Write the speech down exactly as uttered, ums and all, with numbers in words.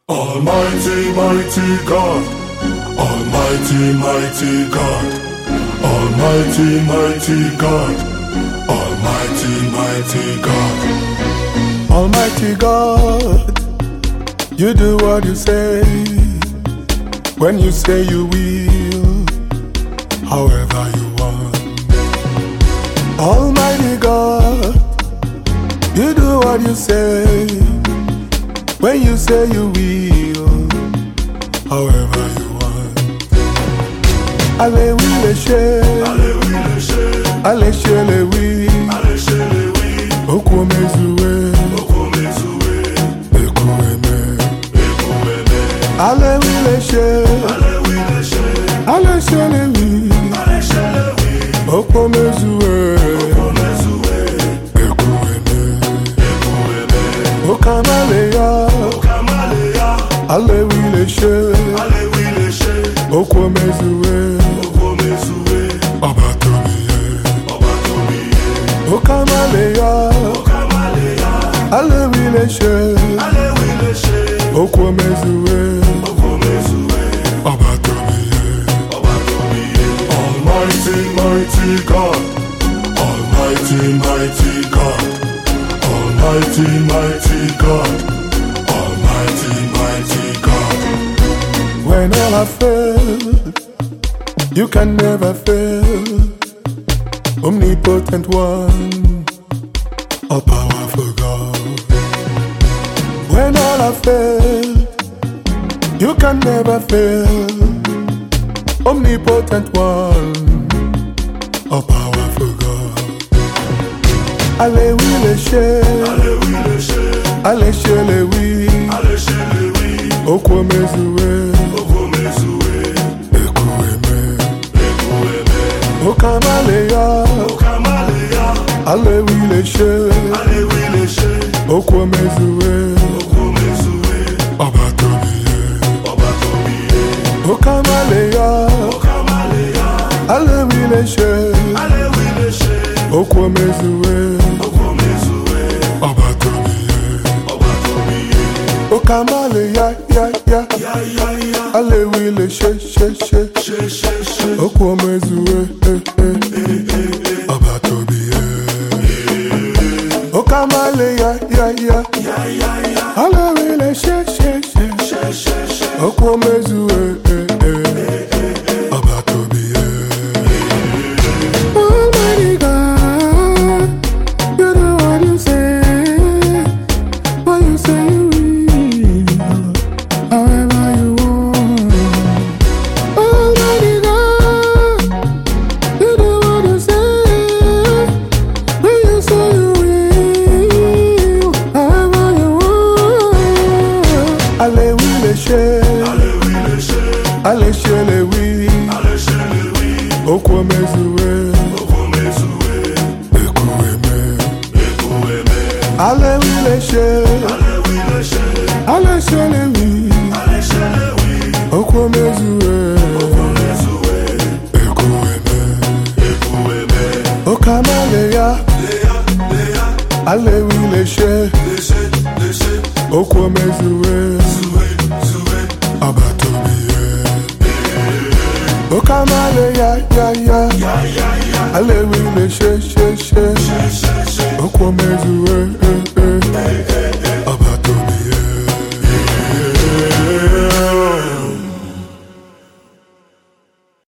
Almighty, mighty God, Almighty, mighty God, Almighty, mighty God, Almighty, mighty God, Almighty God, you do what you say, when you say you will, however you want. Almighty God, you do what you say, when you say you will, however you want. Allez oui les chers, allez oui les chers, allez chez les oui, allez chez les oui. Oko mezoué, oko mezoué, eko aimé, eko aimé. Allez oui les chers, allez oui les chers, allez chez les oui, allez chez les oui. Oko mezoué, oko mezoué, eko aimé, eko aimé. Okamaléa. Allez oui les chers, allez oui les chers, oko mezoué, oko mezoué, obatomiye, obatomiye, okamaléa, okamaléa. Allez oui les chers, allez oui les chers, oko mezoué, oko mezoué, obatomiye, obatomiye. Almighty, mighty God, Almighty, mighty God, Almighty, mighty God. When all I failed, you can never fail. Omnipotent one, all powerful God. When all I failed, you can never fail. Omnipotent one, all powerful God. Allez oui les chers, allez oui les chers, allez chez les oui, allez chez les oui. Oko mezoué, oko mezoué, eko aimé, eko aimé. Okamaléa, okamaléa. Allez oui les chers, allez oui les chers, oko mezoué, oko mezoué, obatomiye, obatomiye. Okamaléa, okamaléa. Allez oui les chers, allez oui les chers, oko mezoué, oko mezoué, obatomiye, obatomiye. Okamaléa, ya ya ya ya ya. Allez oui les chers, chers, chers, chers, chers, chers, oko mezoué, eh eh eh, obatomiye. Okamaléa, ya ya ya ya ya. Allez oui les chers, chers, chers, chers, chers, chers, oko mezoué, eh eh, obatomiye. Almighty God, you do what you say, what you say you will, however you want. Almighty God, you do what you say, when you say you will, however you want. Allez oui les chers, allez oui les chers, allez chez les oui, allez chez les oui. Oko mezoué, oko mezoué, eko aimé, eko aimé. Allez oui les chers, allez oui les chers, allez chez les oui, allez chez les oui. Oko mezoué, oko mezoué, eko aimé, eko aimé. Okamaléa, léa, léa. Allez oui les chers, les chers, les chers, oko mezoué, zoué, zoué, obatomiye. Okamaléa, ya ya ya ya ya. Allez oui les chers, chers, chers, oko mezoué.